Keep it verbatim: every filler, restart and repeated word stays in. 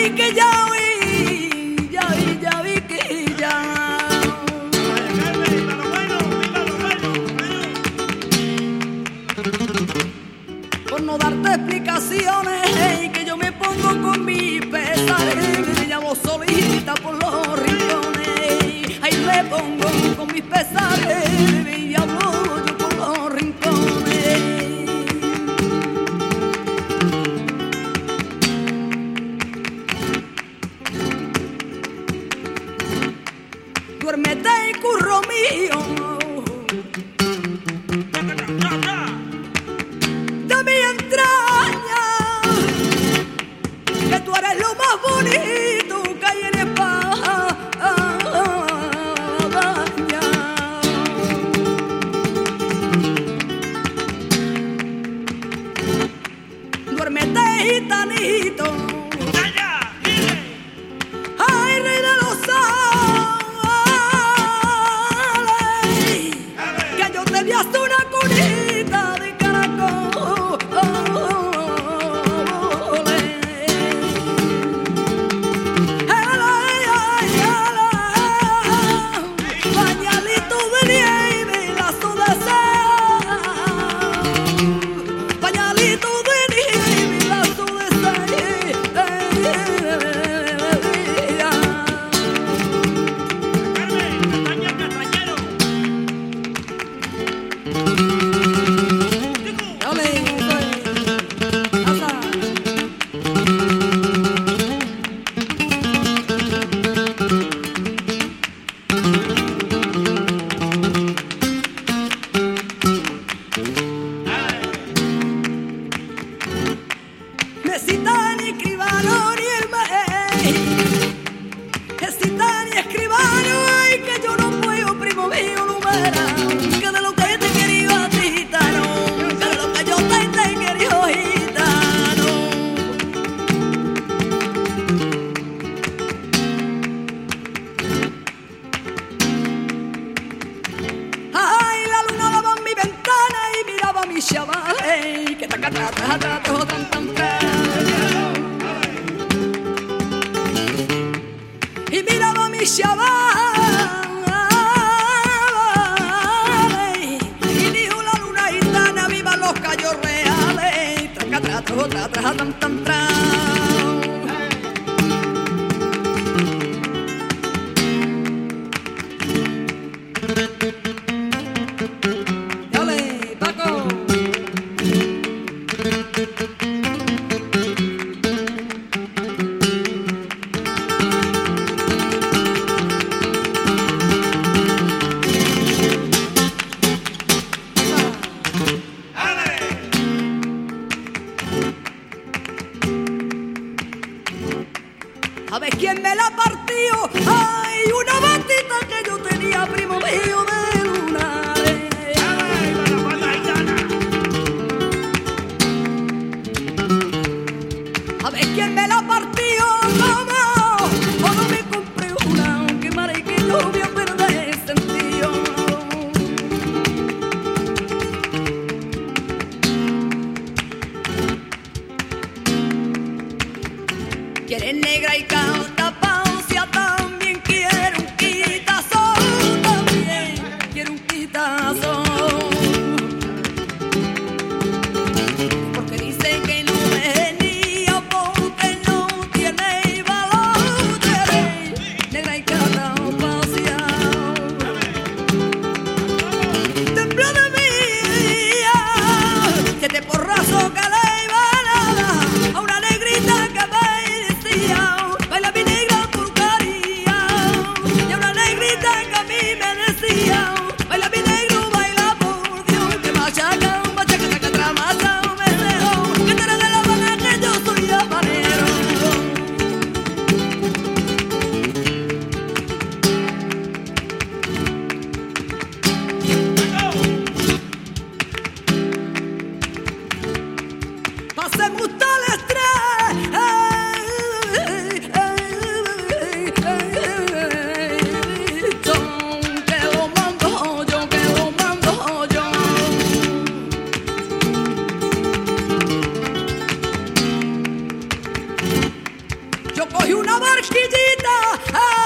vi que ya vi, ya vi, ya vi que ya. Por no darte explicaciones, hey, que yo me pongo con mi pesares, me llamo solita por los rincones, ahí me pongo con mis pesares, me llamo yo por los rincones. Duérmete, curro mío, de mi entraña, que tú eres lo más bonito que hay en España. Duérmete, gitanito, ay, rey de los sales, que yo te vi hasta una cunita de caracol. Pañalito de nieve, lazo de sal, pañalito de nieve, lazo de sal. Necesita ni escribano ni el maíz, necesita ni escribano, ay, que yo no puedo, primo mío, numera, que de lo que te quería gitano, que de lo que yo te, te quería gitano. Ay, la luna daba en mi ventana y miraba a mis chavales, que taca, taca, taca, taca, tan, tan, tan. Y miraba a mis chavales y dijo la luna gitana, viva los callos reales, traca, traca, traca, traca, tan, tan, tan. Dale, Paco. A ver quién me la partió. Ay, una batita que yo tenía, primo mío, de lunares. A ver quién me la partió, mamá. O no me compré una, aunque madre que yo voy a perder sentido. Quieres negra y canta pausia, también quiero un quitazo, también quiero un quitazo. Porque dice que no venía porque no tiene valor. Quieres negra y canta pausia. Tembló de mí, que te porrazo que le iba a nada a una negrita que me decía, baila mi yo cogí una barquillita.